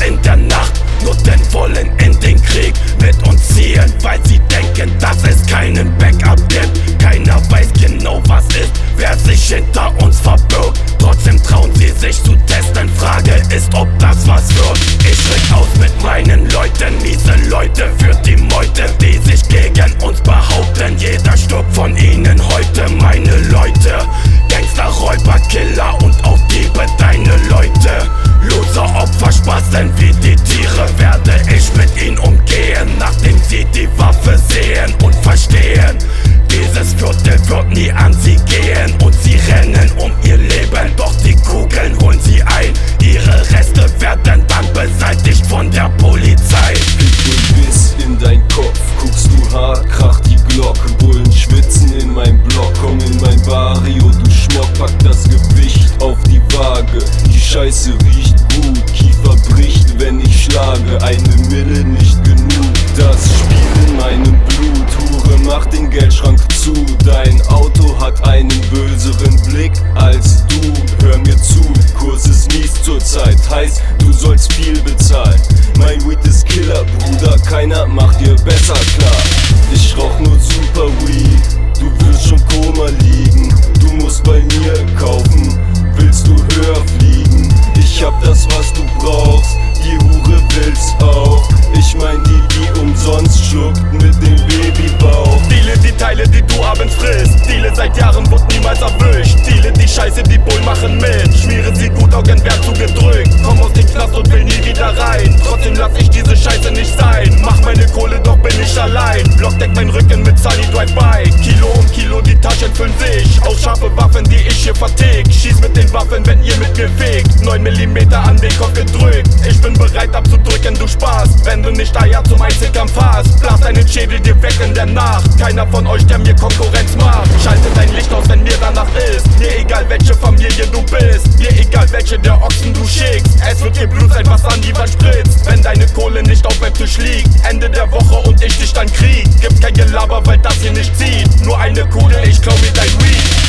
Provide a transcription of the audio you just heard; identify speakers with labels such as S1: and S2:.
S1: in der Nacht, Nutten wollen in den Krieg mit uns ziehen, weil sie denken, dass es keinen Backup gibt. Keiner weiß genau, was ist, wer sich hinter uns verbirgt. Trotzdem trauen sie sich zu testen, Frage ist, ob das was wird. Ich rück aus mit meinen Leuten, miese Leute für die Meute, die sich gegen uns behaupten. Jeder stirbt von ihnen heute, meine Leute. Gangster, Räuber, Killer und auch Diebe, deine Leute. Loser, Opfer, Spasten wie die Tiere, werde ich mit ihnen umgehen, nachdem sie die Waffe sehen und verstehen. Dieses Viertel wird nie an sie gehen und sie rennen um ihr Leben, doch die Kugeln holen sie ein. Ihre Reste werden dann beseitigt von der Polizei.
S2: Und bis in dein Kopf guckst du hart, kracht die Glocke. Bullen schwitzen in mein Block, komm in mein Barrio, du Schmock, pack das Gewicht auf die Waage. Die Scheiße riecht gut, Kiefer bricht, wenn ich schlage. 1 Mille nicht genug, das Spiel in meinem Blut. Hure, mach den Geldschrank zu, dein Auto hat einen böseren Blick als du. Hör mir zu, Kurs ist mies zurzeit, heißt du sollst viel bezahlen. Mein Weed ist Killer, Bruder, keiner macht dir besser klar. Ich rauch nur Super Weed, du wirst schon Koma liegen. Du musst bei mir kaufen, willst du höher fliegen? Ich hab das, was du brauchst, die Hure will's auch. Ich mein die umsonst schluckt mit dem Babybauch.
S1: Deale die Teile, die du abends frisst. Deale seit Jahren, wird niemals erwischt. Deale die Scheiße, die Bullen machen mit. Schmiere sie gut, Augen werden zugedrückt. Komm aus dem Knast und will nie wieder rein. Trotzdem lass ich diese Scheiße nicht sein. Mach meine Kohle, doch bin ich allein. Blockdeck mein Rücken mit Sunny Drive-By. Kilo um Kilo, die Taschen füllen sich. Aus scharfe Waffen, die ich hier vertick. Schieß mit den Waffen, wenn ihr mit mir fickt. 9 mm an den Kopf gedrückt. Ich bin bereit abzudrücken, du Spaß. Wenn du nicht Eier zum Einzelkampf hast, blas deinen Schädel dir weg in der Nacht. Keiner von euch, der mir Konkurrenz macht. Schalte dein Licht aus, wenn mir danach ist. Mir egal, welche Familie du bist. Mir egal, welche der Ochsen du schickst. Es wird dir Blut sein, was an die Wand spritzt. Wenn deine Kohle nicht auf meinem Tisch liegt, Ende der Woche und ich dich dann krieg. Gibt's kein Gelaber, weil das hier nicht zieht. Nur eine Kugel, ich klau mir dein Weed.